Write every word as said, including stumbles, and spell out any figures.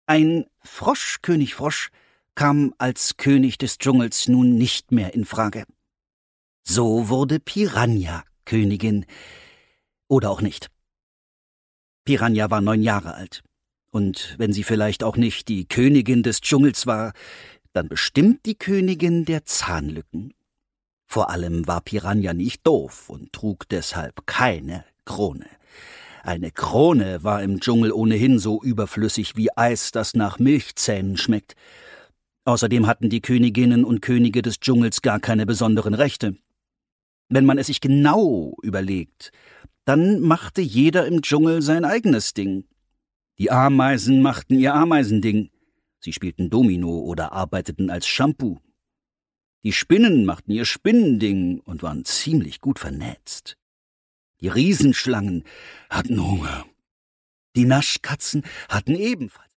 Ein Frosch, König Frosch, kam als König des Dschungels nun nicht mehr in Frage. So wurde Piranha Königin. Oder auch nicht. Piranha war neun Jahre alt. Und wenn sie vielleicht auch nicht die Königin des Dschungels war, dann bestimmt die Königin der Zahnlücken. Vor allem war Piranha nicht doof und trug deshalb keine Krone. Eine Krone war im Dschungel ohnehin so überflüssig wie Eis, das nach Milchzähnen schmeckt. Außerdem hatten die Königinnen und Könige des Dschungels gar keine besonderen Rechte. Wenn man es sich genau überlegt, dann machte jeder im Dschungel sein eigenes Ding. Die Ameisen machten ihr Ameisending. Sie spielten Domino oder arbeiteten als Shampoo. Die Spinnen machten ihr Spinnending und waren ziemlich gut vernetzt. Die Riesenschlangen hatten Hunger. Die Naschkatzen hatten ebenfalls